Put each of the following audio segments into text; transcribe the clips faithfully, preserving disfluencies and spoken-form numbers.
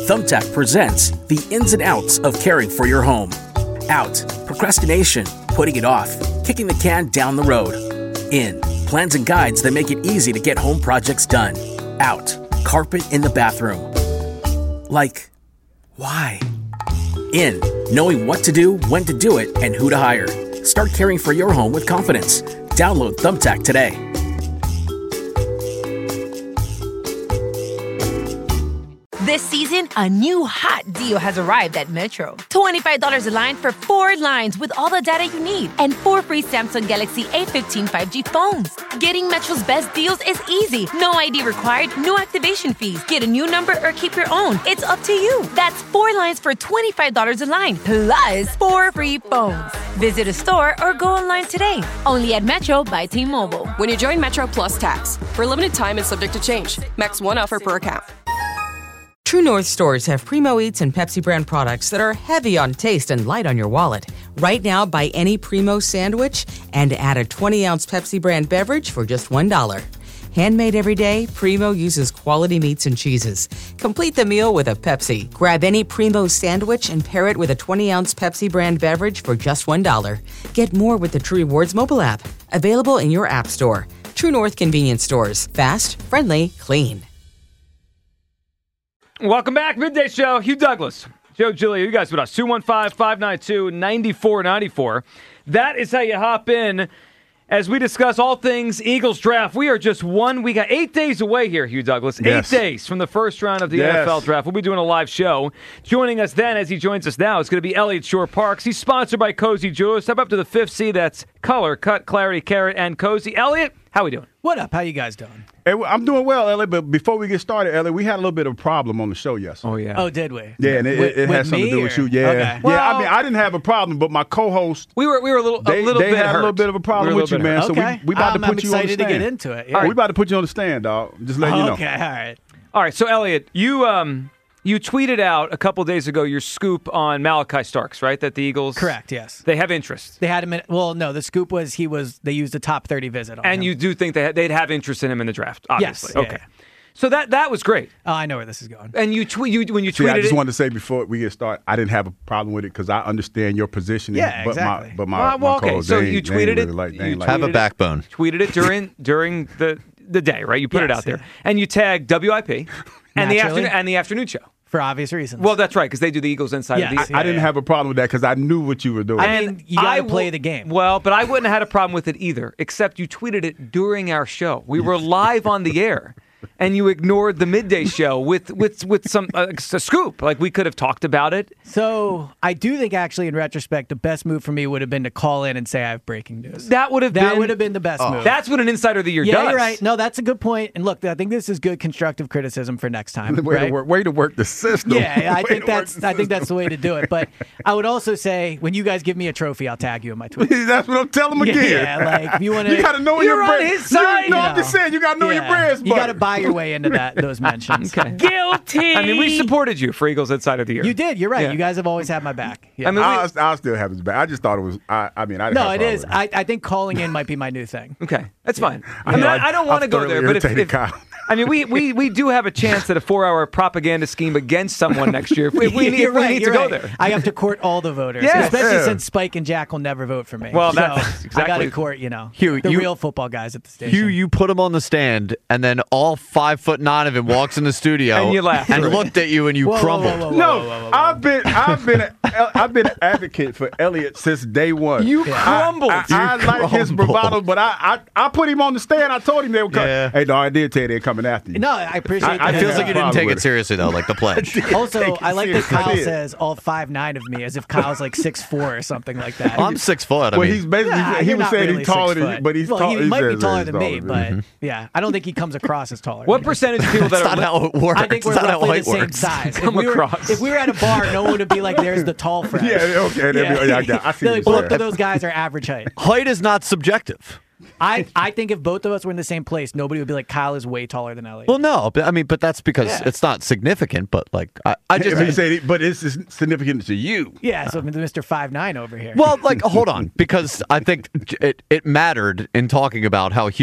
Thumbtack presents the ins and outs of caring for your home. Out, procrastination, putting it off, kicking the can down the road. In, plans and guides that make it easy to get home projects done. Out, carpet in the bathroom. Like, why? In, knowing what to do, when to do it, and who to hire. Start caring for your home with confidence. Download Thumbtack today. This season, a new hot deal has arrived at Metro. twenty-five dollars a line for four lines with all the data you need and four free Samsung Galaxy A fifteen five G phones. Getting Metro's best deals is easy. No I D required, no activation fees. Get a new number or keep your own. It's up to you. That's four lines for twenty-five dollars a line, plus four free phones. Visit a store or go online today. Only at Metro by T-Mobile. When you join Metro Plus Tax. For a limited time and subject to change. Max one offer per account. True North stores have Primo Eats and Pepsi brand products that are heavy on taste and light on your wallet. Right now, buy any Primo sandwich and add a twenty-ounce Pepsi brand beverage for just one dollar. Handmade every day, Primo uses quality meats and cheeses. Complete the meal with a Pepsi. Grab any Primo sandwich and pair it with a twenty-ounce Pepsi brand beverage for just one dollar. Get more with the True Rewards mobile app. Available in your app store. True North convenience stores. Fast, friendly, clean. Welcome back, Midday Show. Hugh Douglas, Joe Giglio, you guys with us. two one five, five nine two, nine four nine four. That is how you hop in as we discuss all things Eagles draft. We are just one, we got eight days away here, Hugh Douglas. Eight yes. days from the first round of the yes. N F L draft. We'll be doing a live show. Joining us then, as he joins us now, is going to be Elliott Shore-Parks. He's sponsored by Cozy Jewelers. Step up to the fifth C. That's color, cut, clarity, carrot, and cozy. Elliott, how we doing? What up? How you guys doing? Hey, I'm doing well, Elliot, but before we get started, Elliot, we had a little bit of a problem on the show yesterday. Oh, yeah. Oh, did we? Yeah, and it, with, it had something to do or? with you. Yeah, okay. yeah. Well, I mean, I didn't have a problem, but my co-host, we were we were a little they, a little they bit had hurt. a little bit of a problem we with you, man. hurt. So okay. we we about I'm, to put I'm you on the excited stand. to get into it. Yeah. Right. We about to put you on the stand, dog. Just letting you know. Okay, all right. All right, so Elliott, you um you tweeted out a couple days ago your scoop on Malachi Starks, right? That the Eagles correct, yes, they have interest. They had him. In, well, no, the scoop was he was. They used a top thirty visit on and him. you do think they they'd have interest in him in the draft? Obviously, yes. okay. Yeah, yeah. So that that was great. Oh, I know where this is going. And you tweet you when you tweeted See, I just it, wanted to say before we get started, I didn't have a problem with it because I understand your position. Yeah, but exactly. My, but my, well, well, my okay, co-host, so they you ain't- they tweeted ain't it. really like, they you ain't like Have it. a backbone. Tweeted it during during the the day, right? You put Yes, it out there, yeah. and you tagged W I P and the Naturally. afternoon and the afternoon show. For obvious reasons. Well, that's right, because they do the Eagles Inside Yes. of I, the I didn't yeah. have a problem with that because I knew what you were doing. I mean, you got I to play w- the game. Well, but I wouldn't have had a problem with it either, except you tweeted it during our show. We were live on the air, and you ignored the midday show with with with some uh, a scoop. Like we could have talked about it. So I do think, actually, in retrospect, the best move for me would have been to call in and say I have breaking news. That would have that been would have been the best move. That's what an Insider of the Year yeah, does. you're right. No, that's a good point. And look, I think this is good constructive criticism for next time. way, right? to work, way to work the system. Yeah, I Way think to work that's the I think that's the way to do it. But I would also say, when you guys give me a trophy, I'll tag you in my tweets. That's what I'm telling them again. Yeah, like if you want to, You got to know You're your on bread. his side. You, no, You I'm just know. saying you got to know your bread's You got to butter. buy your way into that those mentions. Okay. Guilty. I mean, we supported you for Eagles Inside of the Year. You did. You're right. Yeah. You guys have always had my back. Yeah. I mean, we- I'll, I'll still have his back. I just thought it was. I, I mean, I didn't no, have a it problem is. with it. I, I think calling in might be my new thing. Okay, that's fine. I I mean, know, I, I don't I- want to I've go there, thoroughly but if, irritated if Kyle. I mean, we, we, we do have a chance at a four-hour propaganda scheme against someone next year. If we, we need, You're if we right, need you're to go right. there. I have to court all the voters, Yes. especially Yeah. since Spike and Jack will never vote for me. Well, So that's I got exactly- to court, you know, Hugh, the you- real football guys at the station. Hugh, you put him on the stand, and then all five foot nine of him walks in the studio And you laughed. and looked at you, and you Whoa, whoa, crumbled. whoa, whoa, No, whoa, whoa, whoa, whoa. I've been, I've been, a, I've been an advocate for Elliott since day one. You I- crumbled. I, I, You like his crumbled. bravado, but I, I, I put him on the stand. I told him they were coming. Yeah. Hey, no, I did tell you they're coming after you. No, I appreciate I- that. I It feels Yeah. like you didn't Problem take with it it. seriously, though, like the pledge. Also, Take it I like that seriously. I Kyle did. says all five nine of me as if Kyle's like six four or something like that. I'm six foot. I Well, mean, he's basically, Nah, he you're was not saying really he's taller six than you, foot. but he's well, tall. he might be says taller he's than me, but than yeah, I don't think he comes across as taller. What than me. percentage of people that that's are not how it works. I think we're It's not how roughly height the same works. size. If Come we, were, across. if we were at a bar, no one would be like, "There's the tall friend." Yeah, okay. Yeah. Yeah, I, got, I see They're what like, you're both of saying. those guys are average height. Height is not subjective. I, I think if both of us were in the same place, nobody would be like, Kyle is way taller than Elliot. Well, no, but I mean, but that's because Yeah. it's not significant. But like, I, I Just, just he said, but it's significant to you. yeah, so Mister five nine over here. well, like, hold on, because I think it it mattered in talking about how huge is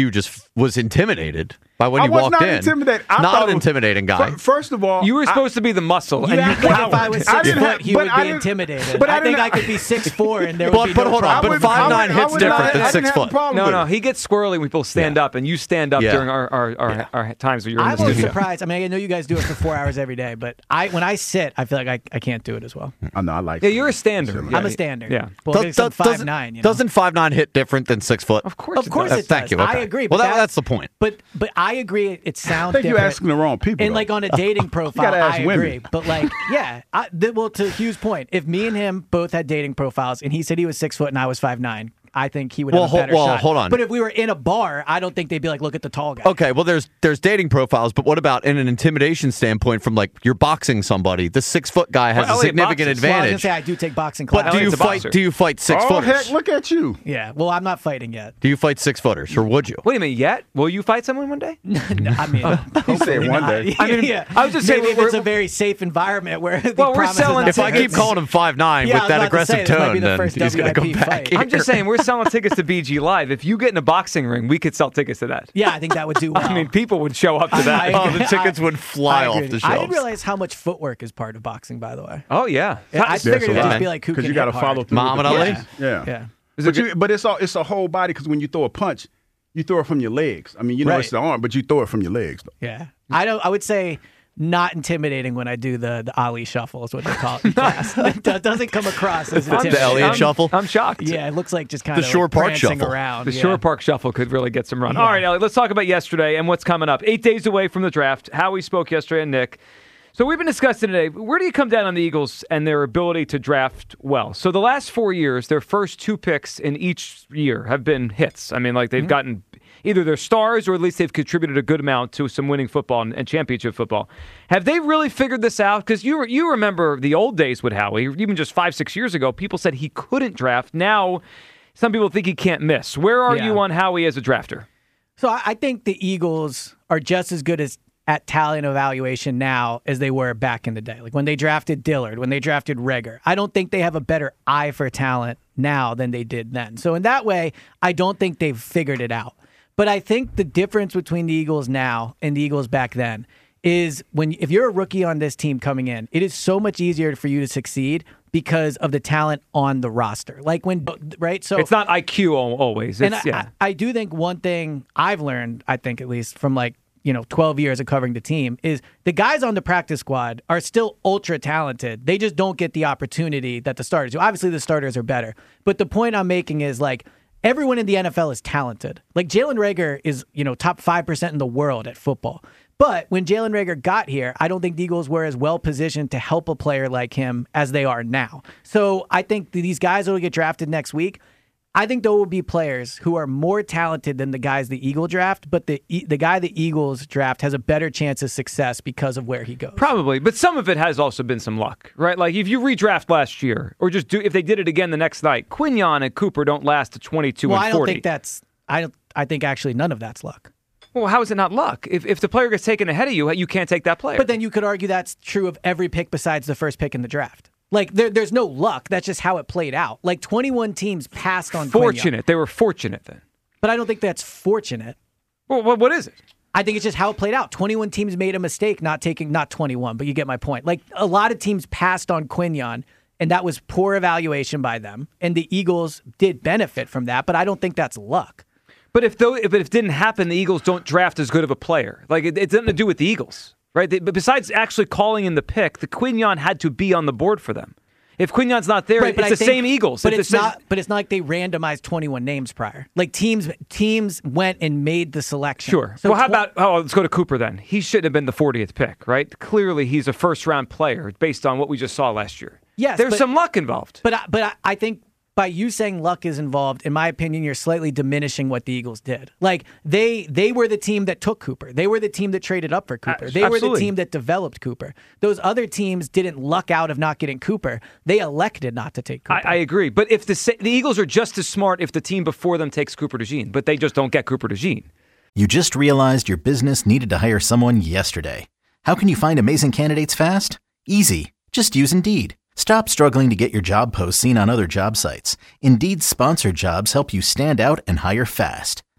was intimidated by when I you was walked not in. intimidated. I not thought an it was- intimidating guy. Fir- First of all, You were I- supposed to be the muscle, You and you act like if I cowered. was I six didn't foot, have- he but would I be didn't- intimidated. but I I think didn't- I could be six foot four and there But- would be but no hold on, problem. but would- five I nine would- I hits would different not- than I six didn't have a foot. problem No, with no, it. he gets squirrely when people stand up, and you stand up Yeah. during our our, our, Yeah. our times when you're in I'm the always studio. surprised. I mean, I know you guys do it for four hours every day, but I when I sit, I feel like I, I can't do it as well. I know, I like Yeah, it. you're a stander. I'm I'm Yeah. a standard. Yeah. Well, Does- because I'm does- five doesn't- nine. You know? Doesn't five nine hit different than six foot? Of course, Of course it it does. does. Thank you. I Okay. agree. Well, but that, that's the point. But but I agree. It sounds I think you're different. asking the wrong people. And though. like on a dating profile, gotta ask I women. agree. But like, yeah. I, th- well, to Hugh's point, if me and him both had dating profiles, and he said he was six foot and I was five nine, I think he would Well, have a hol- better well, shot. hold on. But if we were in a bar, I don't think they'd be like, look at the tall guy. Okay, well, there's there's dating profiles, but what about in an intimidation standpoint from like you're boxing somebody? The six foot guy has Well, a Elliot significant boxes. Well, I was gonna advantage. say I do take boxing But classes. do you Elliot's a fight? boxer. Do you fight six oh footers? heck, look at you. Yeah. Well, I'm not fighting yet. Do you fight six footers, or would you? Wait a minute, yet? Will you fight someone one day? No, I mean, He said one day. I mean, yeah. I was just Maybe saying if we're- it's a very safe environment where the Well, we're promise is selling- not If I to keep hurt. calling him five nine Yeah, I with was that about to aggressive say, this might be tone, the then first he's going to W I P come back. fight. Here. I'm just saying, we're selling tickets to B G Live. If you get in a boxing ring, we could sell tickets to that. Yeah, I think that would do well. I mean, people would show up to I- that. I Oh, agree. the tickets I- would fly I off agree. the I shelves. didn't realize how much footwork is part of boxing, by the way. Oh yeah, Yeah, I Is figured it'd lot. just be like who Because can you got to hit follow hard. through. with Muhammad the Ali? punches. Yeah. Yeah. But, you, but it's all it's a whole body because when you throw a punch, you throw it from your legs. I mean, you know Right. it's the arm, but you throw it from your legs. Though. Yeah, I don't. I would say not intimidating when I do the the Ali shuffle is what they call it in class. It do- doesn't come across as I'm- intimidating. The Elliott I'm, shuffle? I'm shocked. Yeah, it looks like just kind The of Shore like Park prancing shuffle. around. The yeah. Shore Park Shuffle could really get some run. Yeah. All right, Elliot, let's talk about yesterday and what's coming up. Eight days away from the draft. Howie spoke yesterday and Nick. So we've been discussing today, where do you come down on the Eagles and their ability to draft well? So the last four years, their first two picks in each year have been hits. I mean, like they've Mm-hmm. gotten either their stars or at least they've contributed a good amount to some winning football and, and championship football. Have they really figured this out? Because you you remember the old days with Howie, even just five, six years ago, people said he couldn't draft. Now some people think he can't miss. Where are Yeah. you on Howie as a drafter? So I I think the Eagles are just as good as at talent evaluation now as they were back in the day. Like when they drafted Dillard, when they drafted Reagor. I don't think they have a better eye for talent now than they did then. So in that way, I don't think they've figured it out. But I think the difference between the Eagles now and the Eagles back then is when if you're a rookie on this team coming in, it is so much easier for you to succeed because of the talent on the roster. Like when right? So It's not I Q al- always. It's, and I, yeah. I, I do think one thing I've learned, I think at least from like, you know, twelve years of covering the team is the guys on the practice squad are still ultra talented. They just don't get the opportunity that the starters do. Obviously, the starters are better. But the point I'm making is like everyone in the N F L is talented. Like Jalen Reagor is, you know, top five percent in the world at football. But when Jalen Reagor got here, I don't think the Eagles were as well positioned to help a player like him as they are now. So I think these guys that will get drafted next week, I think there will be players who are more talented than the guys the Eagle draft, but the the guy the Eagles draft has a better chance of success because of where he goes. Probably, but some of it has also been some luck, right? Like if you redraft last year, or just do if they did it again the next night, Quinyon and Cooper don't last to twenty-two Well, and I don't forty. think that's. I don't. I think actually none of that's luck. Well, how is it not luck? If if the player gets taken ahead of you, you can't take that player. But then you could argue that's true of every pick besides the first pick in the draft. Like there, there's no luck. That's just how it played out. Like twenty-one teams passed on Quinyon. fortunate, they were fortunate then. But I don't think that's fortunate. Well, what, what is it? I think it's just how it played out. twenty-one teams made a mistake not taking, not twenty-one, but you get my point. Like a lot of teams passed on Quinyon, and that was poor evaluation by them. And the Eagles did benefit from that, but I don't think that's luck. But if though, if it didn't happen, the Eagles don't draft as good of a player. Like it, it's nothing to do with the Eagles, right? They, but besides actually calling in the pick, the Quinyon had to be on the board for them. If Quinyon's not there, Right, but it's I the think- same Eagles. But It's it's the same- not. But it's not like they randomized twenty-one names prior. Like teams, teams went and made the selection. Sure. So well, how tw- about, oh, let's go to Cooper then. He shouldn't have been the fortieth pick, right? Clearly, he's a first-round player based on what we just saw last year. Yes, There's but- some luck involved. But I, but I, I think by you saying luck is involved, in my opinion, you're slightly diminishing what the Eagles did. Like they they were the team that took Cooper. They were the team that traded up for Cooper. Uh, They were the absolutely. team that developed Cooper. Those other teams didn't luck out of not getting Cooper. They elected not to take Cooper. I, I agree. But if the Sa- the Eagles are just as smart if the team before them takes Cooper DeJean, but they just don't get Cooper DeJean. You just realized your business needed to hire someone yesterday. How can you find amazing candidates fast? Easy. Just use Indeed. Stop struggling to get your job posts seen on other job sites. Indeed's sponsored jobs help you stand out and hire fast.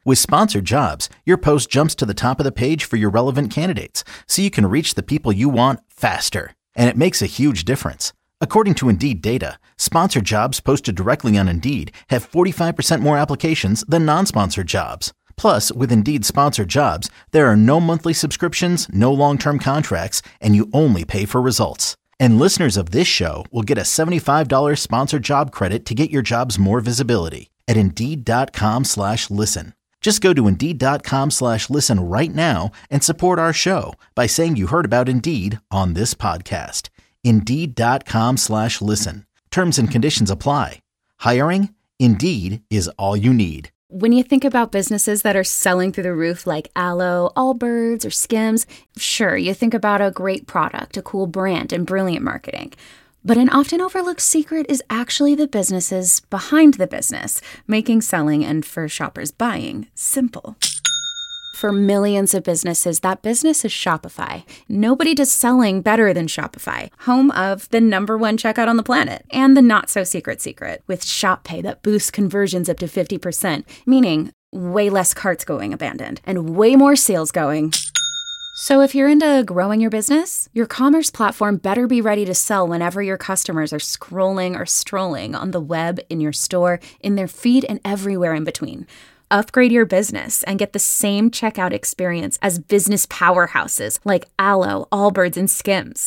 With Sponsored Jobs, your post jumps to the top of the page for your relevant candidates, so you can reach the people you want faster. And it makes a huge difference. According to Indeed data, sponsored jobs posted directly on Indeed have forty-five percent more applications than non-sponsored jobs. Plus, with Indeed Sponsored Jobs, there are no monthly subscriptions, no long-term contracts, and you only pay for results. And listeners of this show will get a seventy-five dollars sponsored job credit to get your jobs more visibility at Indeed.com slash listen. Just go to Indeed.com slash listen right now and support our show by saying you heard about Indeed on this podcast. Indeed.com slash listen. Terms and conditions apply. Hiring? Indeed is all you need. When you think about businesses that are selling through the roof like Aloe, Allbirds, or Skims, sure, you think about a great product, a cool brand, and brilliant marketing. But an often overlooked secret is actually the businesses behind the business, making selling and for shoppers buying simple. For millions of businesses, that business is Shopify. Nobody does selling better than Shopify, home of the number one checkout on the planet and the not-so-secret secret with Shop Pay that boosts conversions up to fifty percent, meaning way less carts going abandoned and way more sales going. So if you're into growing your business, your commerce platform better be ready to sell whenever your customers are scrolling or strolling on the web, in your store, in their feed, and everywhere in between. Upgrade your business and get the same checkout experience as business powerhouses like Aloe, Allbirds, and Skims.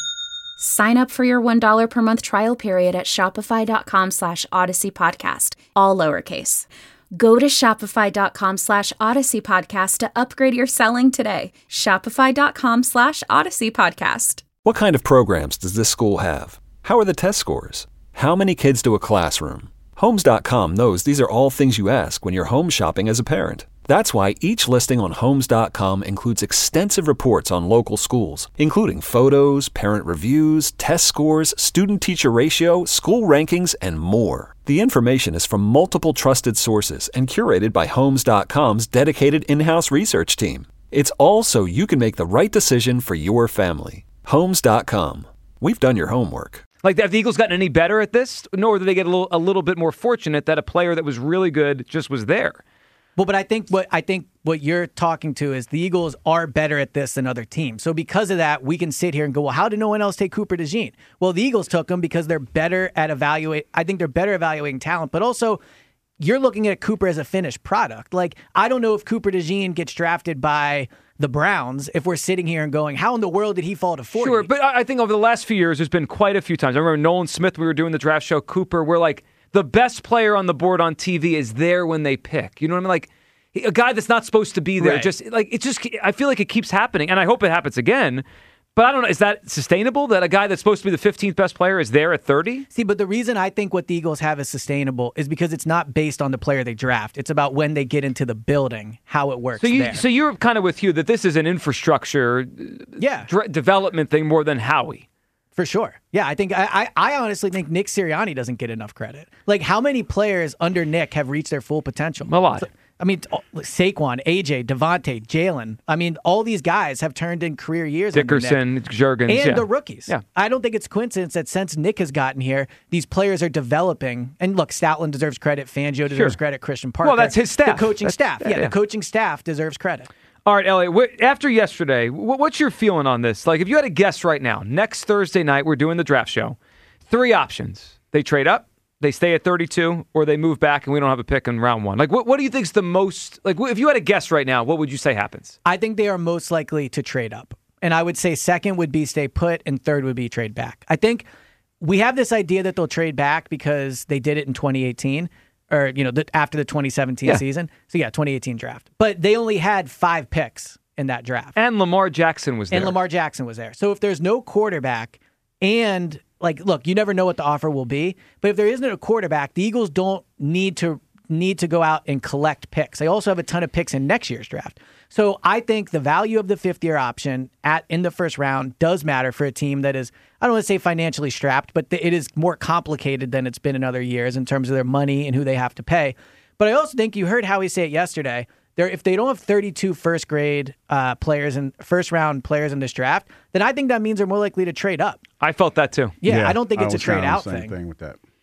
Sign up for your one dollar per month trial period at shopify.com slash Odyssey Podcast, all lowercase. Go to shopify.com slash Odyssey Podcast to upgrade your selling today. Shopify.com slash Odyssey Podcast. What kind of programs does this school have? How are the test scores? How many kids do a classroom? Homes dot com knows these are all things you ask when you're home shopping as a parent. That's why each listing on Homes dot com includes extensive reports on local schools, including photos, parent reviews, test scores, student-teacher ratio, school rankings, and more. The information is from multiple trusted sources and curated by Homes dot com's dedicated in-house research team. It's all so you can make the right decision for your family. Homes dot com. We've done your homework. Like, have the Eagles gotten any better at this? Nor did they get a little, a little bit more fortunate that a player that was really good just was there? Well, but I think what I think what you're talking to is the Eagles are better at this than other teams. So because of that, we can sit here and go, well, how did no one else take Cooper DeJean? Well, the Eagles took him because they're better at evaluate. I think they're better evaluating talent, but also you're looking at Cooper as a finished product. Like, I don't know if Cooper DeJean gets drafted by the Browns if we're sitting here and going, how in the world did he fall to forty? Sure, but I think over the last few years, there's been quite a few times. I remember Nolan Smith, we were doing the draft show, Cooper, we're like, the best player on the board on T V is there when they pick. You know what I mean? Like, a guy that's not supposed to be there. Right. Just like it just I feel like it keeps happening, and I hope it happens again. But I don't know, is that sustainable that a guy that's supposed to be the fifteenth best player is there at thirty? See, but the reason I think what the Eagles have is sustainable is because it's not based on the player they draft. It's about when they get into the building, how it works So you there. so you're kind of with Hugh that this is an infrastructure yeah. dr- development thing more than Howie. For sure. Yeah, I think I, I I honestly think Nick Sirianni doesn't get enough credit. Like, how many players under Nick have reached their full potential? A lot. So, I mean, Saquon, A J, Devontae, Jalen. I mean, all these guys have turned in career years. Dickerson, Juergens. And yeah. the rookies. Yeah. I don't think it's coincidence that since Nick has gotten here, these players are developing. And look, Stoutland deserves credit. Fangio deserves Sure. credit. Christian Parker. Well, that's his staff. The coaching That's- staff. yeah, Yeah, yeah. the coaching staff deserves credit. All right, Elliot, wh- after yesterday, wh- what's your feeling on this? Like, if you had a guess right now, next Thursday night, we're doing the draft show. Three options. They trade up, they stay at thirty-two, or they move back and we don't have a pick in round one. Like, what, what do you think is the most, like, wh- if you had a guess right now, what would you say happens? I think they are most likely to trade up. And I would say second would be stay put and third would be trade back. I think we have this idea that they'll trade back because they did it in twenty eighteen. Or, you know, the, after the twenty seventeen Yeah. season. So, yeah, twenty eighteen draft. But they only had five picks in that draft. And Lamar Jackson was there. And Lamar Jackson was there. So if there's no quarterback and, like, look, you never know what the offer will be. But if there isn't a quarterback, the Eagles don't need to need to go out and collect picks. They also have a ton of picks in next year's draft. So I think the value of the fifth-year option at in the first round does matter for a team that is, I don't want to say financially strapped, but it is more complicated than it's been in other years in terms of their money and who they have to pay. But I also think you heard Howie say it yesterday. There, if they don't have thirty-two first-grade uh, players and first-round players in this draft, then I think that means they're more likely to trade up. I felt that too. Yeah, I don't think I it's a was kinda on trade-out the same thing. thing with that.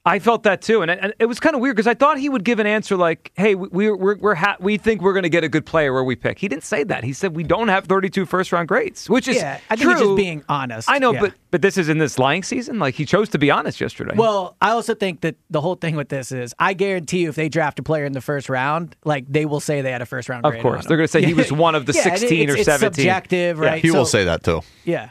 I felt that too, and it, and it was kind of weird because I thought he would give an answer like, "Hey, we we're, we're ha- we think we're going to get a good player where we pick." He didn't say that. He said we don't have thirty-two first round grades, which is yeah, I think true. he's just being honest. I know, yeah. but but this is in this lying season. Like he chose to be honest yesterday. Well, I also think that the whole thing with this is, I guarantee you, if they draft a player in the first round, like they will say they had a first round. Of grade course, on they're going to say him. he was one of the yeah, sixteen it's, or it's seventeen. Subjective, right? Yeah, he so, will say that too. Yeah.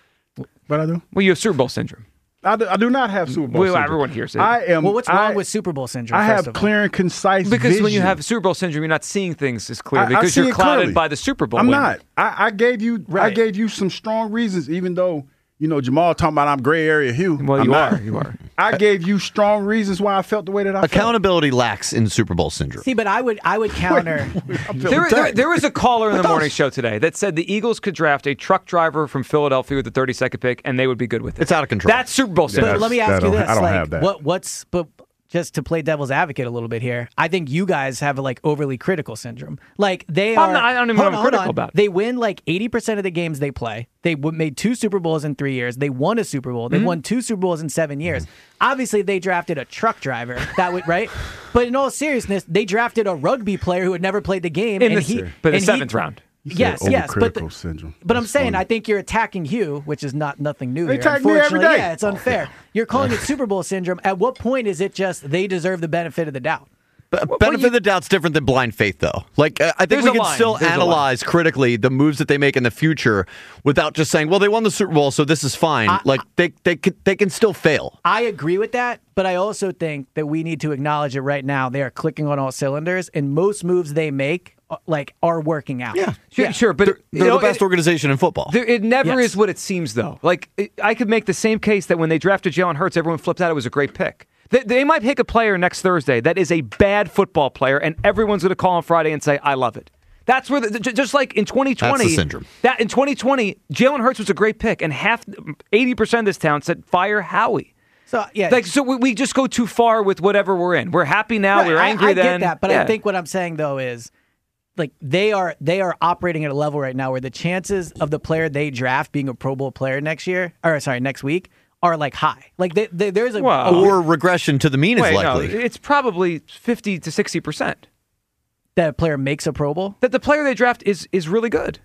What I do? Well, you have Super Bowl syndrome. I do, I do not have Super Bowl Well, syndrome. everyone hears it. I am. Well, what's wrong I, with Super Bowl syndrome? I first have of all? clear and concise Because vision. when you have Super Bowl syndrome, you're not seeing things as clearly I- I because see you're it clouded clearly. by the Super Bowl. I'm win. not. I, I gave you. I Right. gave you some strong reasons, even though you know Jamal talking about I'm gray area Hugh. Well, I'm you not. are. You are. I gave you strong reasons why I felt the way that I felt. Accountability lacks in Super Bowl syndrome. See, but I would, I would counter. There, there, there was a caller in the morning show today that said the Eagles could draft a truck driver from Philadelphia with the thirty-second pick, and they would be good with it. It's out of control. That's Super Bowl Yeah, syndrome. But let me that ask you don't- this: I don't like, have that. what, what's, but just to play devil's advocate a little bit here, I think you guys have a like overly critical syndrome. Like they I'm are. not- I don't even know hold what I'm on, hold critical on. about. They win like eighty percent of the games they play. They w- made two Super Bowls in three years. They won a Super Bowl. They Mm-hmm. won two Super Bowls in seven years. Obviously, they drafted a truck driver. That would right. But in all seriousness, they drafted a rugby player who had never played the game. In and the- he, but the and he- seventh round. You said Yes, yes, but overcritical the- syndrome. But I'm That's saying, funny. I think you're attacking Hugh, which is not nothing new They here. attack me every Unfortunately, day. yeah, it's unfair. You're calling it Super Bowl syndrome. At what point is it just they deserve the benefit of the doubt? But well, benefit you- of the doubt's different than blind faith, though. Like, uh, I think There's we a can line. still There's a analyze critically the moves that they make in the future without just saying, well, they won the Super Bowl, so this is fine. I- like, they, they, can, they can still fail. I agree with that, but I also think that we need to acknowledge it right now. They are clicking on all cylinders, and most moves they make, uh, like, are working out. Yeah. Sure, sure, but They're, you they're know, the best it- organization in football. There, it never Yes. is what it seems, though. Like, it, I could make the same case that when they drafted Jalen Hurts, everyone flipped out it was a great pick. They, they might pick a player next Thursday that is a bad football player, and everyone's going to call on Friday and say, I love it. That's where, the, j- just like in twenty twenty, That's the syndrome. That in twenty twenty, Jalen Hurts was a great pick, and half, eighty percent of this town said, fire Howie. So, yeah. Like, so we, we just go too far with whatever we're in. We're happy now. Right, We're I- angry I, then. get that, but Yeah. I think what I'm saying, though, is like they are they are operating at a level right now where the chances of the player they draft being a Pro Bowl player next year, or sorry, next week, are like high. Like they, they, there's a, Well, a or regression to the mean Wait, is likely. no, it's probably fifty to sixty percent. that a player makes a Pro Bowl. That the player they draft is is really good.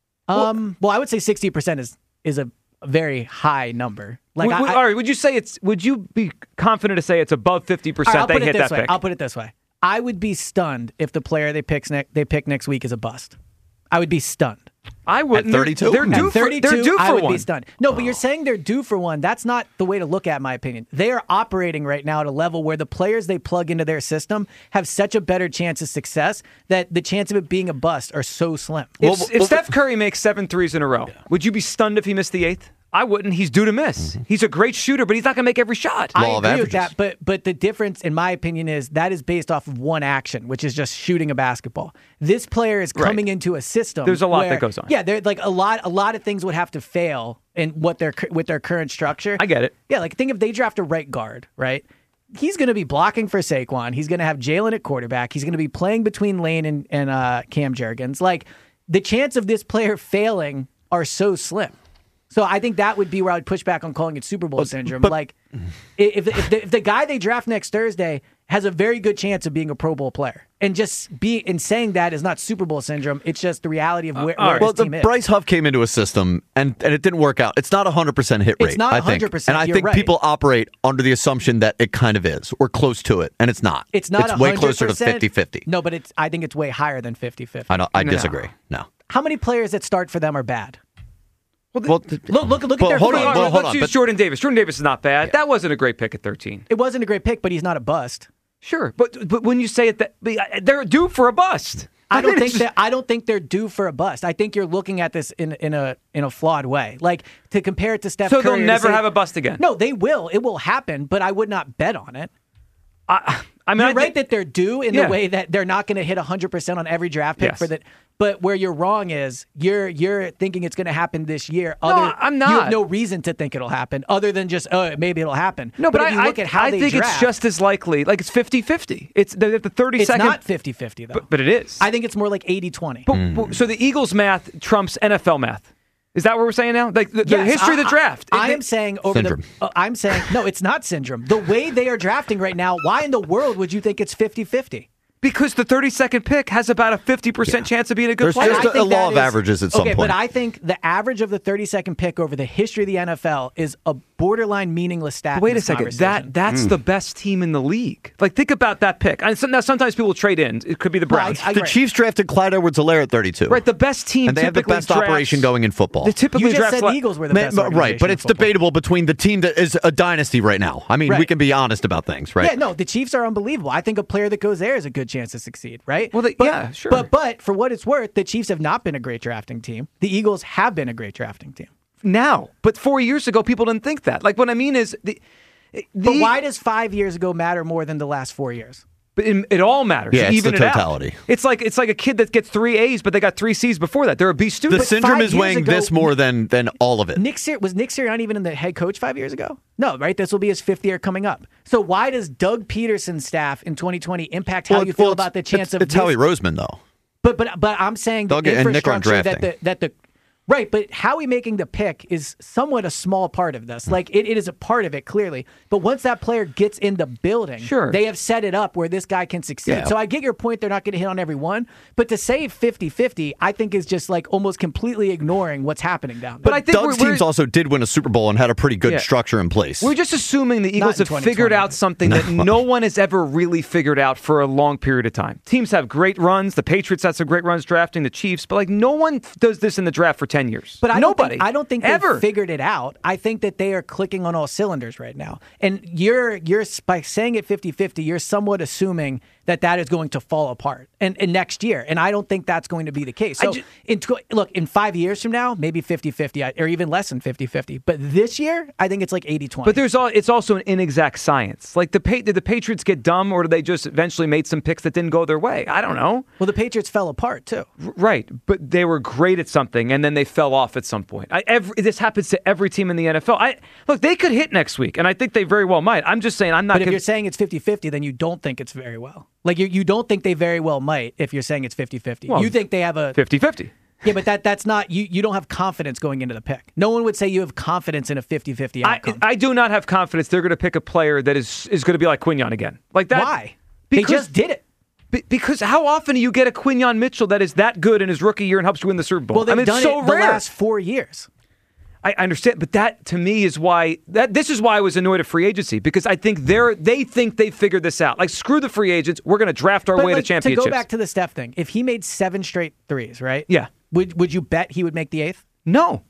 Um, well, I would say sixty percent is is a very high number. Like, Would- I, would- I, all right, would you say it's? Would you be confident to say it's above fifty all percent right, I'll they put it hit this that way. pick? I'll put it this way. I would be stunned if the player they picks ne- they pick next week is a bust. I would be stunned. I wouldn't. At thirty-two? They're, they're due At for. thirty-two, They're due for I would one. be stunned. No, but you're saying they're due for one. That's not the way to look at, it, in my opinion. They are operating right now at a level where the players they plug into their system have such a better chance of success that the chance of it being a bust are so slim. If, Well, if well, Steph Curry makes seven threes in a row, would you be stunned if he missed the eighth? I wouldn't. He's due to miss. He's a great shooter, but he's not going to make every shot. I Law of agree with averages. that, but but the difference, in my opinion, is that is based off of one action, which is just shooting a basketball. This player is coming Right. into a system. There's a lot where- that goes on. Yeah, there like a lot. A lot of things would have to fail in what their with their current structure. I get it. Yeah, like think if they draft a right guard, right? He's going to be blocking for Saquon. He's going to have Jalen at quarterback. He's going to be playing between Lane and and uh, Cam Jurgens. Like the chance of this player failing are so slim. So I think that would be where I would push back on calling it Super Bowl syndrome. but- like, if if the, if the guy they draft next Thursday has a very good chance of being a Pro Bowl player, and just be in saying that is not Super Bowl syndrome, it's just the reality of where, all where right. Well, his the team is. Bryce Huff came into a system and, and it didn't work out. It's not a hundred percent hit rate. It's not I think. one hundred percent, and I you're think right. people operate under the assumption that it kind of is or close to it, and it's not. It's not It's way closer to one hundred percent. fifty-fifty. No, but it's. I think it's way higher than fifty-fifty. I don't. I No. disagree. No. How many players that start for them are bad? Well, Look, look, look well, at their. hold free on, agent- well, Let's hold on, use but- Jordan Davis. Jordan Davis is not bad. That wasn't a great pick at thirteen. It wasn't a great pick, but he's not a bust. Sure, but but when you say it, that they're due for a bust. I don't mean, think it's just- that I don't think they're due for a bust. I think you're looking at this in in a in a flawed way. Like to compare it to Steph So Curry. they'll or to never say- have a bust again. No, they will. It will happen, but I would not bet on it. I, I mean, You're I right think- that they're due in Yeah. the way that they're not going to hit one hundred percent on every draft pick Yes. for that. But where you're wrong is you're you're thinking it's going to happen this year. No, Other, I'm You not. have no reason to think it'll happen other than just oh maybe it'll happen. No, but, if I, you look I, at how I they think draft, it's just as likely. Like it's fifty-fifty. It's the, the thirty it's second. not fifty-fifty though. But, but it is. I think it's more like eighty twenty. But- but- So the Eagles math trumps N F L math. Is that what we're saying now? Like the, the Yes, history I, of the draft. I, I They- am saying over Syndrome. the. Uh, I'm saying no, it's not syndrome. The way they are drafting right now, why in the world would you think it's fifty-fifty? Because the thirty-second pick has about a fifty percent chance of being a good There's player. just I a, think a that law of is- averages at some okay, point. but I think the average of the thirty-second pick over the history of the N F L is a borderline meaningless stat. in Wait a this second. conversation. That that's the best team in the league. Like, think about that pick. And so, now, sometimes people trade in. It could be the Well, I- Browns. I- the right. Chiefs drafted Clyde Edwards-Helaire at thirty-two. right, the best team and they have the typically best drafts- operation going in football. They typically You just draft said like- the Eagles were the Ma- best ma- organization right, but in it's football. debatable between the team that is a dynasty right now. I mean, we Right. can be honest about things, right? Yeah, no, the Chiefs are unbelievable. I think a player that goes there is a good chance to succeed, right? Well, they- but, yeah, sure. But but for what it's worth, the Chiefs have not been a great drafting team. The Eagles have been a great drafting team. now. But four years ago, people didn't think that. Like, what I mean is, the, the, But why does five years ago matter more than the last four years? But it, it all matters. Yeah, it's even the it out. totality. It's like it's like a kid that gets three A's, but they got three C's before that. They're a B student. The syndrome five is years weighing ago- this more than than all of it. Nick Sir- was Nick Sirianni even in the head coach five years ago? No, right? This will be his fifth year coming up. So why does Doug Peterson's staff in twenty twenty impact how Well, you feel well, about the it's- chance it's, of It's this? Howie Roseman, though. But but but I'm saying the They'll get- and Nick on infrastructure that the drafting. that the right, but Howie making the pick is somewhat a small part of this. Like it, it is a part of it clearly. But once that player gets in the building, Sure. they have set it up where this guy can succeed. Yeah. So I get your point. They're not going to hit on every one, but to say fifty-fifty, I think is just like almost completely ignoring what's happening down there. But I think Doug's we're, teams we're, also did win a Super Bowl and had a pretty good Yeah. structure in place. we're just assuming the Eagles in have twenty figured twenty. out something that no one has ever really figured out for a long period of time. Teams have great runs. The Patriots had some great runs drafting the Chiefs, but like no one does this in the draft for ten years. But I Nobody. don't think, I don't think they've ever figured it out. I think that they are clicking on all cylinders right now. And you're you're by saying it fifty-fifty, you're somewhat assuming that that is going to fall apart and, and next year. And I don't think that's going to be the case. So ju- in tw- look, in five years from now, maybe fifty-fifty or even less than fifty-fifty. But this year, I think it's like eighty-twenty. But there's all it's also an inexact science. Like the pa- did the Patriots get dumb, or did they just eventually made some picks that didn't go their way? I don't know. well, the Patriots fell apart too. R- Right, but they were great at something, and then they fell off at some point. I, every, this happens to every team in the N F L. I look, they could hit next week, and I think they very well might. I'm just saying, I'm not. But if gonna, you're saying it's fifty-fifty, then you don't think it's very well. Like you, you don't think they very well might if you're saying it's fifty-fifty. Well, you think they have a fifty-fifty. Yeah, but that that's not you. You don't have confidence going into the pick. No one would say you have confidence in a fifty-fifty I, outcome. I do not have confidence they're going to pick a player that is is going to be like Quinyon again. Like that. Why? Because, they just did it. be- because how often do you get a Quinyon Mitchell that is that good in his rookie year and helps you win the Super Bowl? Well, they've I mean, done it's so it the rare. last four years. I I understand, but that to me is why that this is why I was annoyed at free agency, because I think they're they think they figured this out. Like, screw the free agents, we're going to draft our But way like, to championships. to go back to the Steph thing, if he made seven straight threes, right? Yeah. Would would you bet he would make the eighth? No.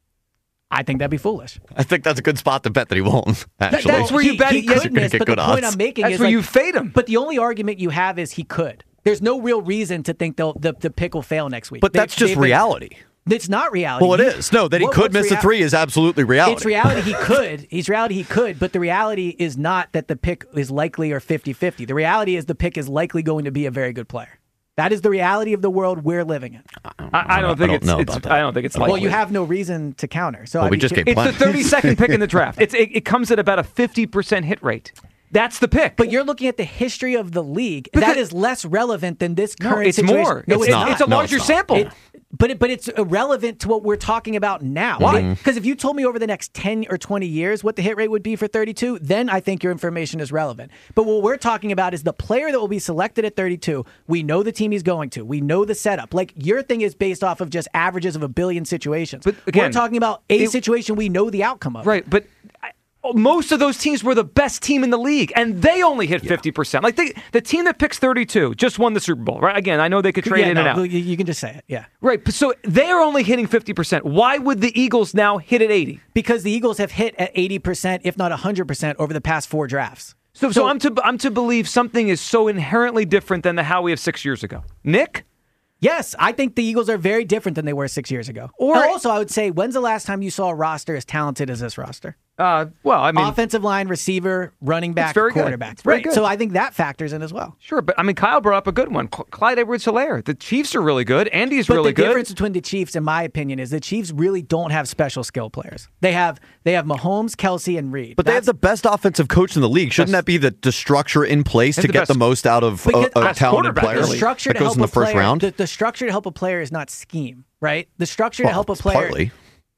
I think that'd be foolish. I think that's a good spot to bet that he won't. Actually, that's where you he, bet he he- could yes, you're gonna miss. get But the good point odds. I'm making That's is where like, you fade him. But the only argument you have is he could. There's no real reason to think they'll, the the pick will fail next week. But They- that's just they've been- reality. It's not reality. Well, it He- is. No, that he What- could what's miss a rea- three is absolutely reality. It's reality he could. It's reality he could, but the reality is not that the pick is likely or fifty-fifty. The reality is the pick is likely going to be a very good player. That is the reality of the world we're living in. I, I don't think don't it's, know it's about that. I don't think it's likely. Well, you have no reason to counter. So Well, I we mean, just can- gave It's the plenty. thirty-second pick in the draft. It's it, it comes at about a fifty percent hit rate. That's the pick. But you're looking at the history of the league. Because- that is less relevant than this No, current it's situation. more. No, it's, it's, not. not. It's a No, larger it's not. sample. It- but it, but it's irrelevant to what we're talking about now. Why? Because if you told me over the next ten or twenty years what the hit rate would be for thirty-two, then I think your information is relevant. But what we're talking about is the player that will be selected at thirty-two. We know the team he's going to. We know the setup. Like, your thing is based off of just averages of a billion situations. But again, we're talking about a it- situation we know the outcome of. Right, but I, most of those teams were the best team in the league, and they only hit fifty percent. Like they, the team that picks thirty-two just won the Super Bowl, right? Again, I know they could trade Yeah, in no, and out. you, you can just say it. Yeah. Right, so they're only hitting fifty percent. Why would the Eagles now hit at eighty? Because the Eagles have hit at eighty percent, if not one hundred percent, over the past four drafts. So, so, I'm to I'm to believe something is so inherently different than the Howie of six years ago. Nick? Yes, I think the Eagles are very different than they were six years ago. Or- And also, I would say, when's the last time you saw a roster as talented as this roster? Uh, well, I mean, Offensive line, receiver, running back, very good. quarterback. It's very Right. good. So I think that factors in as well. sure, but I mean, Kyle brought up a good one. Cl- Clyde Edwards-Helaire. The Chiefs are really good. Andy's But really the good. difference between the Chiefs, in my opinion, is the Chiefs really don't have special skill players. They have they have Mahomes, Kelsey, and Reed. But they have the best offensive coach in the league. Shouldn't that be the, the structure in place They to have the get best- the most out of a, Because- a Best talented quarterback in player the the league. structure that to goes help in the a first player, round? The, the structure to help a player is not scheme, right? The structure to Well, help a it's player. partly.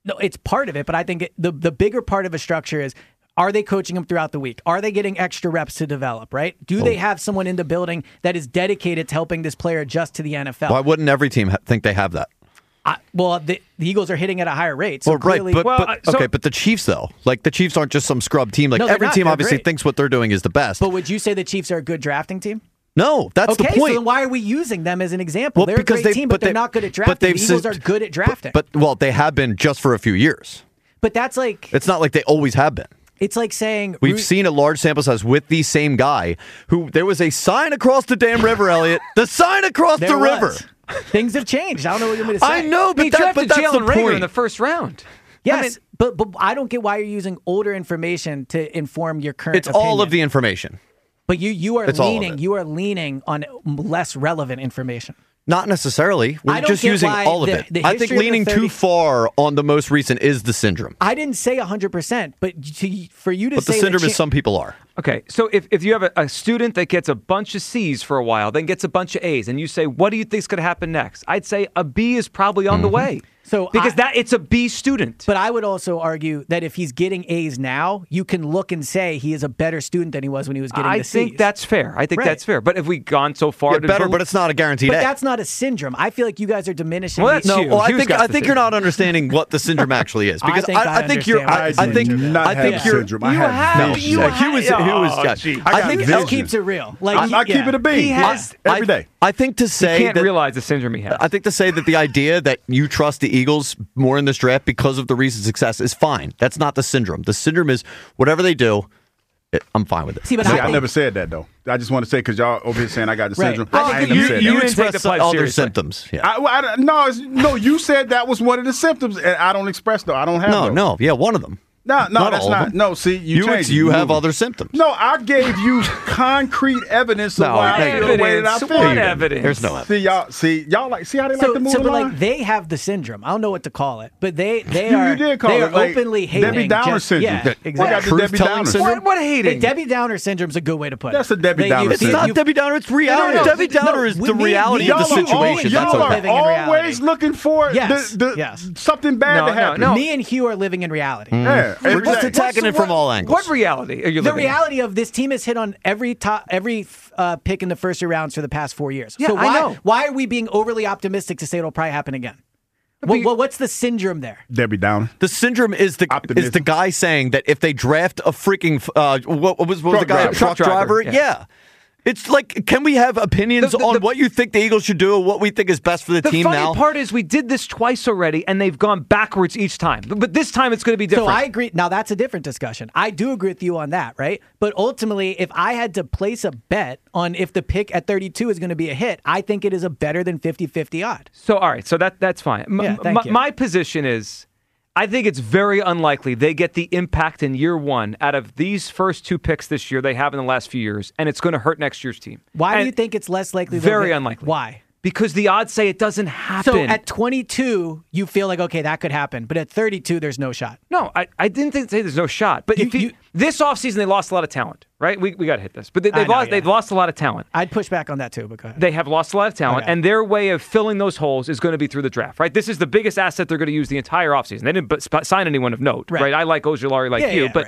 No, it's part of it, but I think it, the the bigger part of a structure is, are they coaching them throughout the week? Are they getting extra reps to develop, right? Do they have someone in the building that is dedicated to helping this player adjust to the N F L? Why wouldn't every team ha- think they have that? I, well, the, the Eagles are hitting at a higher rate. So well, clearly, right, but, well, but uh, so, okay, but the Chiefs though, like the Chiefs aren't just some scrub team. Like No, they're every not. team They're obviously great. thinks what they're doing is the best. But would you say the Chiefs are a good drafting team? No, that's okay, the point. so then why are we using them as an example? Well, they're a because great they- team, but, but they're they- not good at but drafting. The they've Eagles since- are good at drafting. But, but well, they have been just for a few years. But that's like It's not like they always have been. it's like saying We've Ru- seen a large sample size with the same guy who there was a sign across the damn river, Elliot. The sign across there the was. river. Things have changed. I don't know what you want me to say. I know, but, he that, drafted but that's the Jalen Reagor point. in the first round. Yes, I mean, but but I don't get why you're using older information to inform your current. It's all of opinion. the information. But you you are It's all of leaning it. you are leaning on less relevant information. Not necessarily. We're I don't just get using why all of the- it. the I think history of the leaning thirty too far on the most recent is the syndrome. I didn't say one hundred percent, but to, for you to But the say syndrome that is some people are. Okay, so if, if you have a, a student that gets a bunch of C's for a while, then gets a bunch of A's, and you say, what do you think is going to happen next? I'd say a B is probably on the way. So because I- that it's a B student. But I would also argue that if he's getting A's now, you can look and say he is a better student than he was when he was getting I the think C's. that's fair. I think Right. that's fair. But have we gone so far Yeah, to better, bel- but it's not a guaranteed But A. that's not a syndrome. I feel like you guys are diminishing. Well, the- that's No, you. well, I Hugh's think got I the think you're syndrome. not understanding what the syndrome actually is I because think I I, think you're. understand I, what I the think syndrome is. not I have think the you're. syndrome. I You have have- vision. you Yeah, he was. He was. Oh, yeah. gee. I I got think vision. He keeps it real. Like I, he- I keep yeah. it a B. He has- I- every I, day. I think to You say can't that, realize the syndrome he has. I think to say that the idea that you trust the Eagles more in this draft because of the recent success is fine. That's not the syndrome. The syndrome is whatever they do, it, I'm fine with it. See, but See, I I think- never said that though. I just want to say because y'all over here saying I got the Right. syndrome. Well, I ain't you- never said you that. didn't take the express play other seriously. symptoms. Yeah. I, I- no, it's- no, you said that was one of the symptoms, and I don't express though. I don't have No, those. no, yeah, one of them. no, no, Not that's all of not. them. No, see, you You, changed it. you You have moved. other symptoms. No, I gave you concrete evidence of No, why I no, feel the way that I evidence. feel. What evidence? There's no evidence. See y'all. See y'all like. See how they So, like to move so the but line? like they have the syndrome. I don't know what to call it, but they they You- are you did call they it, are like, openly hating Debbie Downer just- syndrome. Yeah, What exactly. got the Truth Debbie telling Downer syndrome? What, what hating? The Debbie Downer syndrome is a good way to put it. That's a Debbie They- Downer you- It's you- not you- Debbie Downer. It's reality. No, no, Debbie Downer no, is we- the me- reality me- of the Y'all are al- situation. Y'all That's are okay. living in reality. always looking for Yes, the, the, yes. something bad No, to no, happen. no. Me and Hugh are living in reality. Yeah, We're every just day. attacking What's- it from what- all angles. What reality are you The living in? reality of this team has hit on every top, every uh, pick in the first two rounds for the past four years. Yeah, so I why know. why are we being overly optimistic to say it'll probably happen again? What, what, what's the syndrome there? Debbie Downer. The syndrome is the Optimism. is the guy saying that if they draft a freaking uh, what, what was what was the Truck guy driver. truck, Truck driver, driver? yeah. Yeah. It's like, can we have opinions The- the- on the- what you think the Eagles should do, what we think is best for the, The team funny now? part is we did this twice already, and they've gone backwards each time. But, but this time it's going to be different. So I agree. Now that's a different discussion. I do agree with you on that, right? But ultimately, if I had to place a bet on if the pick at thirty-two is going to be a hit, I think it is a better than fifty-fifty odd. So all right, so that that's fine. M- Yeah, thank m- you. My position is, I think it's very unlikely they get the impact in year one out of these first two picks this year they have in the last few years, and it's going to hurt next year's team. Why And do you think it's less likely? they'll Very get- unlikely. Why? Because the odds say it doesn't happen. So at twenty-two, you feel like, okay, that could happen. But at thirty-two, there's no shot. No, I, I didn't think, say there's no shot. But You- if you, you- this offseason they lost a lot of talent, right? We we got to hit this, but they, I they've know, lost yeah. they've lost a lot of talent. I'd push back on that too, but go ahead. They have lost a lot of talent, Okay. and their way of filling those holes is going to be through the draft, right? This is the biggest asset they're going to use the entire offseason. They didn't b- sign anyone of note, right? Right. I like Ojulari like Yeah, you, yeah, but right.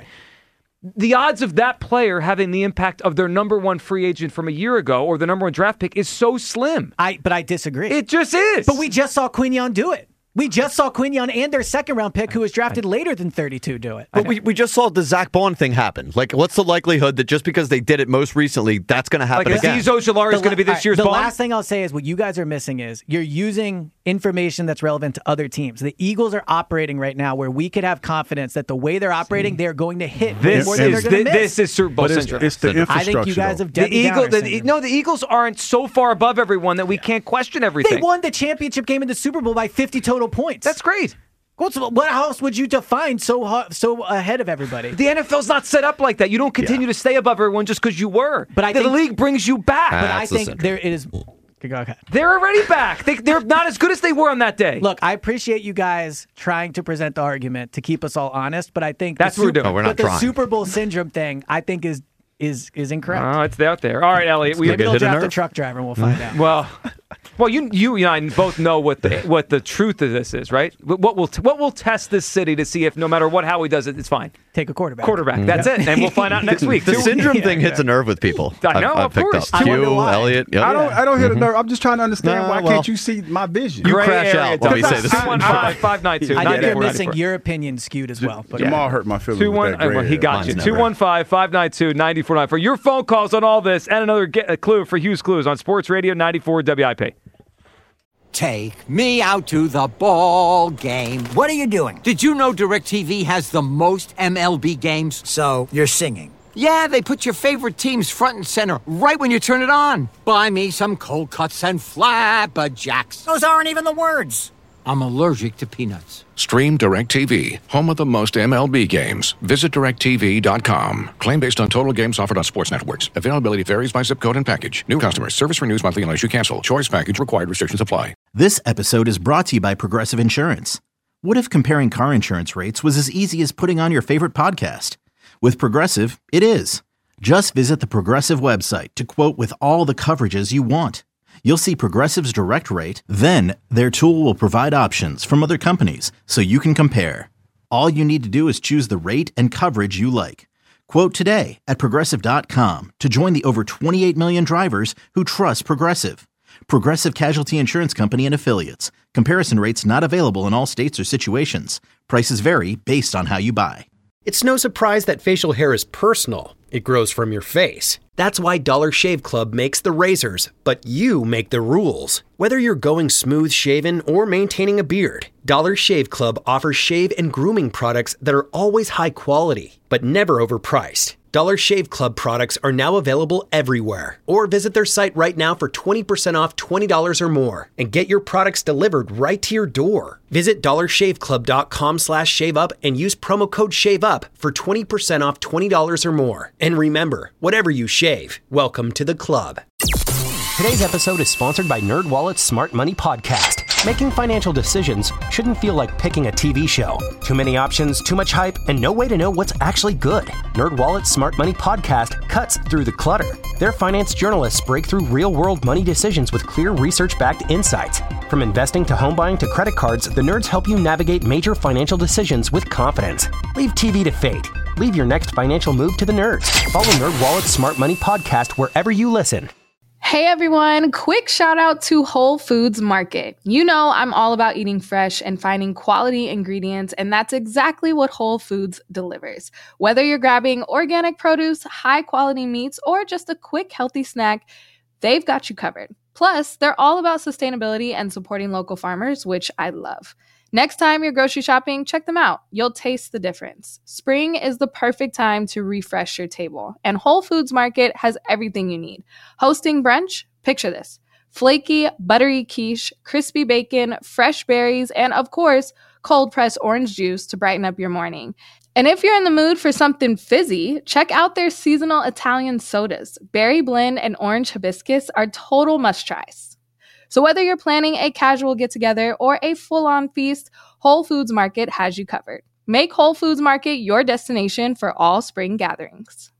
the odds of that player having the impact of their number one free agent from a year ago or the number one draft pick is so slim. I but I disagree. It just is. But we just saw Quinion do it. We just saw Quinion and their second round pick, who was drafted later than thirty-two, do it. But we, we just saw the Zach Bond thing happen. Like, what's the likelihood that just because they did it most recently, that's going to happen like again? Aziz Ojulari is The going to be la- this year's The Bond. last thing I'll say is what you guys are missing is you're using information that's relevant to other teams. The Eagles are operating right now where we could have confidence that the way they're operating, they're going to hit way this more than is they're going to thi- miss. this is Super Bowl But it's, syndrome. it's the Syndrome. I infrastructure. think you guys though. have the Debbie Eagle, Downer the, syndrome. no, the Eagles aren't so far above everyone that we can't question everything. They won the championship game in the Super Bowl by fifty total points. That's great. What's, what else would you define so hu- so ahead of everybody? The N F L's not set up like that. You don't continue to stay above everyone just because you were. But I the think- league brings you back. But I That's the think syndrome. there is. Go ahead. They're already back. They, they're not as good as they were on that day. Look, I appreciate you guys trying to present the argument to keep us all honest, but I think That's the what we're Super- doing. No, we're not but the trying. Super Bowl syndrome thing, I think is is is incorrect. Oh, it's out there. All right, Elliot. We, Maybe they'll hit a draft a nerve. truck driver and we'll find out. well, Well, you, you, you and I both know what the what the truth of this is, right? What will what will test this city to see if no matter what Howie does it, it's fine. Take a quarterback. Quarterback. That's it, and we'll find out next week. The Two- syndrome yeah, thing hits yeah. a nerve with people. I know, I've, I've of picked course. Up. I You, wonder why. Elliot. Yep. I don't. I don't hit Mm-hmm. a nerve. I'm just trying to understand No, why well. can't you see my vision? You Gray crash area. out when we say this. two one five, five nine two, I think you're ninety-four missing ninety-four. your opinion skewed as well. But Jamal hurt my feelings. Two one. with that Well, gray he area. got Mine's you. never. Two one five five nine two ninety four ninety four. Your phone calls on all this and another get a clue for Hughes Clues on Sports Radio ninety-four W I P. Take me out to the ball game. What are you doing? Did you know DirecTV has the most M L B games? So, you're singing. Yeah, they put your favorite teams front and center right when you turn it on. Buy me some cold cuts and flapjacks. Those aren't even the words. I'm allergic to peanuts. Stream DirecTV, home of the most M L B games. Visit direct T V dot com. Claim based on total games offered on sports networks. Availability varies by zip code and package. New customers. Service renews monthly unless you cancel. Choice package required. Restrictions apply. This episode is brought to you by Progressive Insurance. What if comparing car insurance rates was as easy as putting on your favorite podcast? With Progressive, it is. Just visit the Progressive website to quote with all the coverages you want. You'll see Progressive's direct rate, then their tool will provide options from other companies so you can compare. All you need to do is choose the rate and coverage you like. Quote today at Progressive dot com to join the over twenty-eight million drivers who trust Progressive. Progressive Casualty Insurance Company and Affiliates. Comparison rates not available in all states or situations. Prices vary based on how you buy. It's no surprise that facial hair is personal. It grows from your face. That's why Dollar Shave Club makes the razors, but you make the rules. Whether you're going smooth shaven or maintaining a beard, Dollar Shave Club offers shave and grooming products that are always high quality, but never overpriced. Dollar Shave Club products are now available everywhere. Or visit their site right now for twenty percent off twenty dollars or more and get your products delivered right to your door. Visit dollar shave club dot com slash shave up and use promo code SHAVEUP for twenty percent off twenty dollars or more. And remember, whatever you shave, welcome to the club. Today's episode is sponsored by NerdWallet's Smart Money Podcast. Making financial decisions shouldn't feel like picking a T V show. Too many options, too much hype, and no way to know what's actually good. NerdWallet's Smart Money Podcast cuts through the clutter. Their finance journalists break through real-world money decisions with clear research-backed insights. From investing to home buying to credit cards, the nerds help you navigate major financial decisions with confidence. Leave T V to fate. Leave your next financial move to the nerds. Follow NerdWallet's Smart Money Podcast wherever you listen. Hey everyone, quick shout out to Whole Foods Market. You know I'm all about eating fresh and finding quality ingredients, and that's exactly what Whole Foods delivers. Whether you're grabbing organic produce, high quality meats, or just a quick healthy snack, they've got you covered. Plus, they're all about sustainability and supporting local farmers, which I love. Next time you're grocery shopping, check them out. You'll taste the difference. Spring is the perfect time to refresh your table, and Whole Foods Market has everything you need. Hosting brunch? Picture this. Flaky, buttery quiche, crispy bacon, fresh berries, and of course, cold-pressed orange juice to brighten up your morning. And if you're in the mood for something fizzy, check out their seasonal Italian sodas. Berry blend and orange hibiscus are total must-tries. So whether you're planning a casual get-together or a full-on feast, Whole Foods Market has you covered. Make Whole Foods Market your destination for all spring gatherings.